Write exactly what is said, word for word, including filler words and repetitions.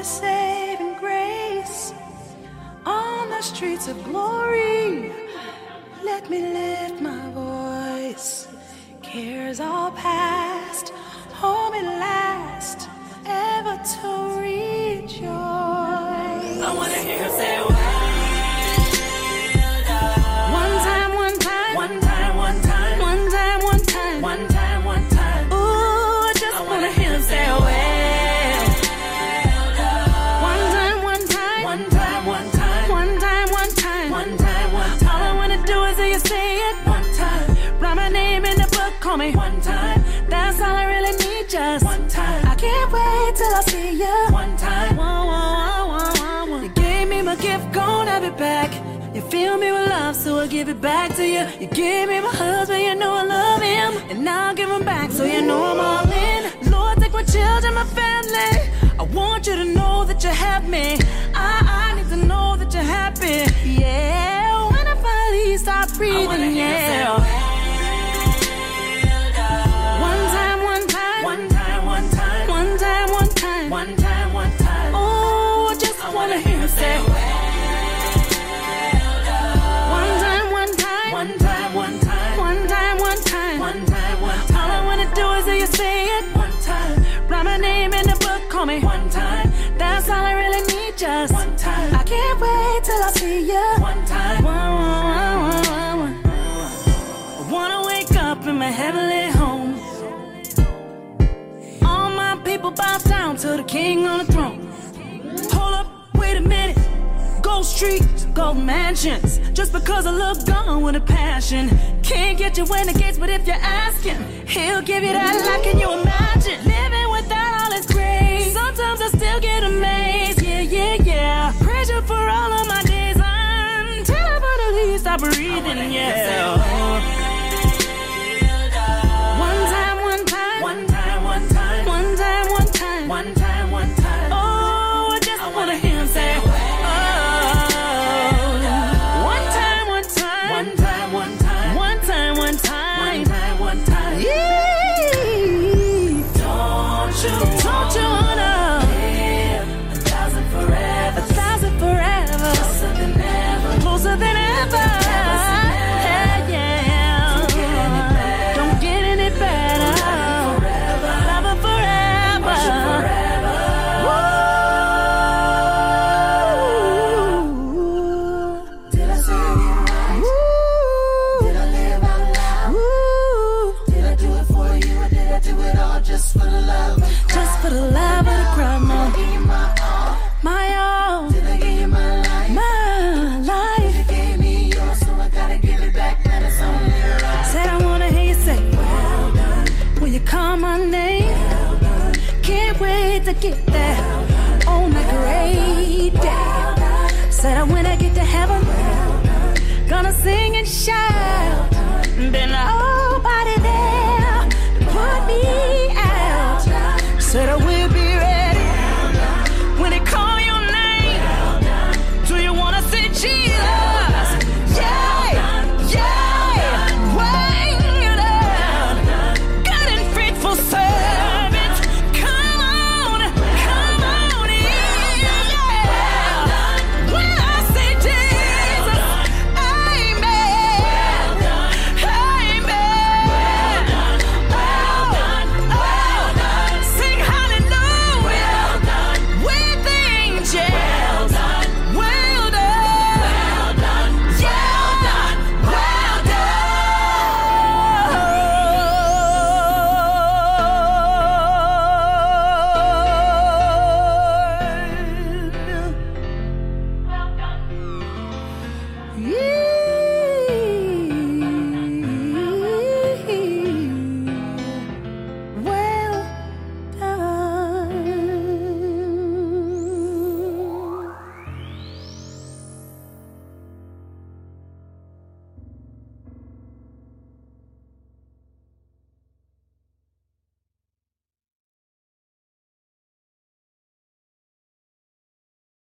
saving grace on the streets of glory. Let me lift my voice. Cares all past, hold me last, ever to rejoice. I wanna hear him say, well done. One time, one time, One time, one time, one time, one time, one time, one time. Ooh, I just I wanna wanna hear him say, well done. One time, one time, One time, one time, one time, one time, one time, one All I time, wanna do is hear you say it. one time, Write my name in the book, call me. one time, That's all I really need, just one time, I can't wait till I see you. one time. Whoa, whoa, whoa, whoa, whoa. You gave me my gift, gon' have it back. You fill me with love, so I give it back to you. You gave me my husband, you know I love him, and now I'll give him back, so you know I'm all in. Lord, take my children, my family. I want you to know that you have me. I, I need to know that you're happy. Yeah, when I finally stop I wanna breathing, hear him say, yeah. well done. One time, one time, One time, one time, one time, one time. one time, one time. Oh, I just I wanna hear him say, one time, one time, one time, one time, one time, one time. one time, one All I time, wanna do is hear you say it. one time, Write my name in the book, call me. one time, That's all I really need, just one time, I can't wait till I see you. one time. One, one, one, one, one. I wanna wake up in my heavenly home. All my people bow down to the king on the throne. Hold up, wait a minute. Gold streets, gold mansions. Just because I look gone with a passion. Can't get you in the gates, but if you ask him, he'll give you that life. Can you imagine living without all his grace? Sometimes I still get amazed. Yeah, yeah, yeah. Praise you for all of my days until I finally stop breathing. Yeah. One time, one time, One time, one time, one time, one time. one time, one time. Oh, I just wanna hear him say, oh. One time, one time, One time, one time, one time, one one time. time, one time. Yeah. Don't you Don't you wanna live a thousand a forever, thousand forever, closer than ever. closer than ever? Yeah, yeah. Don't get any better. Forever, Love her forever. worship forever. Ooh. Did I say it right? Ooh. Did I live out loud? Ooh. Did I do it for you, or did I do it all just for the love of Christ? Just for the love of the crowd, Did I no. give you my all? My all, Did I give you my life? my life. You gave me yours, so I gotta give it back. That is only right. Said I wanna hear you say, Well done, will you call my name? well done, Can't wait to get there on that great day. Said I when I get to heaven, gonna sing and shout.